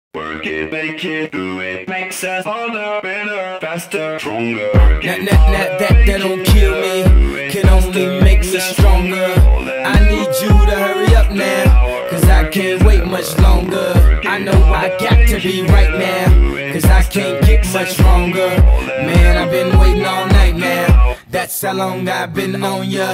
Work it, make it, do it, makes us harder, better, faster, stronger. That don't kill me, can only make us stronger. I need you to hurry up now, cause I can't wait much longer. I know I got to be right now, cause I can't get much stronger. Man, I've been waiting all night now, that's how long I've been on ya.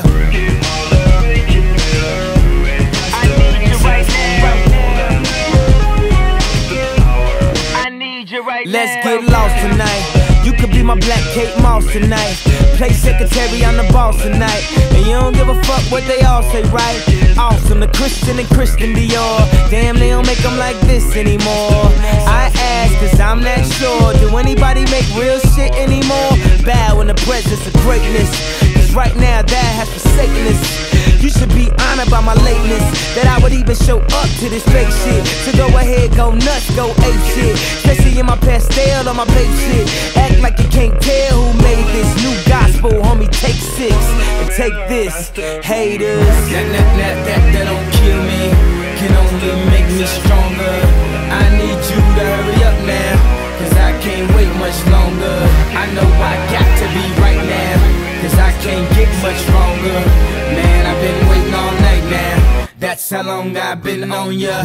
Let's get lost tonight. You could be my Black Kate Moss tonight. Play secretary, I'm the boss tonight. And you don't give a fuck what they all say, right? Awesome, the Christian and Christian Dior. Damn, they don't make them like this anymore. I ask, cause I'm not sure. Do anybody make real shit anymore? Bow in the presence of greatness, cause right now that has forsaken us. You should be honored by my lateness, that I would even show up to this fake shit. So go ahead, go nuts, go ape shit. Especially in my pastel or my babe shit. Act like you can't tell who made this new gospel, homie, take 6 and take this, haters. That don't kill me, can only make me stronger. I need you to hurry up now, cause I can't wait much longer. I know I got to be right now, cause I can't get much stronger. Man, I've been waiting all night now, that's how long I've been on ya.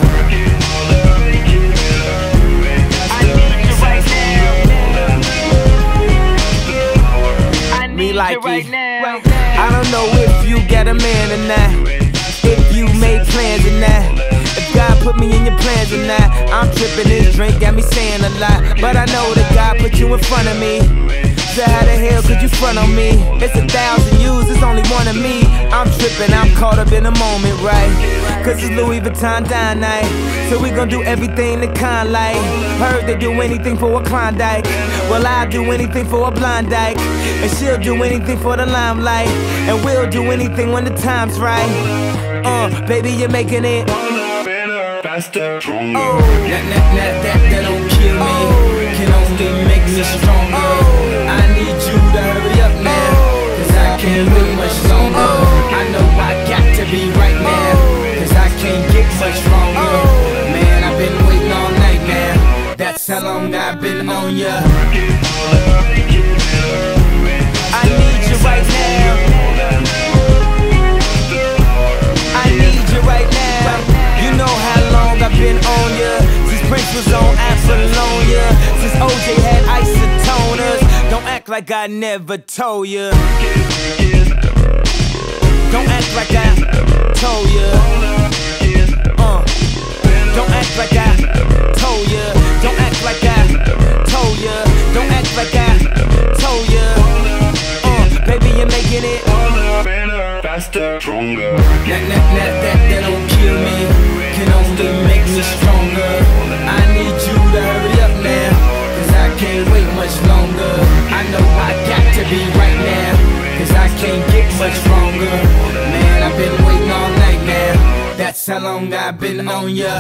Me like it right now. I don't know if you got a man or not, if you made plans or not, if God put me in your plans or not. I'm tripping, this drink got me saying a lot, but I know that God put you in front of me. So how the hell could you front on me? It's 1,000 yous, it's only one of me. I'm tripping, I'm caught up in the moment, right? Cause it's Louis Vuitton dine night, so we gon' do everything the kind like. Heard they do anything for a Klondike, well I'll do anything for a blind dyke. And she'll do anything for the limelight, and we'll do anything when the time's right. Baby, you're making it better, faster, stronger. That don't kill me, can only make me stronger. I need you to hurry up now, cause I can't wait much longer. I know I got to be right now, cause I can't get much stronger. Man, I've been waiting all night now, that's how long I've been on ya. I need you right now, I need you right now. You know how long I've been on ya, since Prince was on Apollonia, since OJ had isotoners. Don't act like I never told ya, don't act like I told ya. Don't act like I told ya, don't act like I told ya, don't act like I told ya. Baby, you're making it better, faster, stronger. That don't kill me, can only make me stronger. I need you to hurry up now, cause I can't wait much longer. I know I got to be right now, cause I can't get much stronger. Man, I've been waiting all night now, that's how long I've been on ya.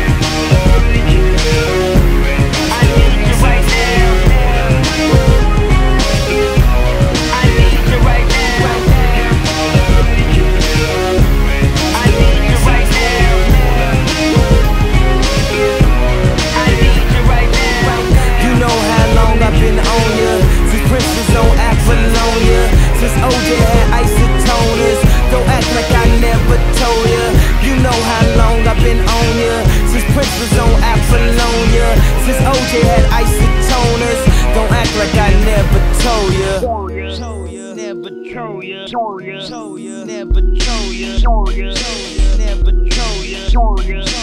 I need you right now, I need you right now, I need you right now, I need you right now. You know how long I've been on ya, since Prince was on Apollonia, since OJ had isotoners. Don't act like I never told ya. You know how long I've been on ya, since Prince was on Apollonia, since OJ had isotoners. Don't act like I never told ya. Never told ya. Never told ya. Never told ya.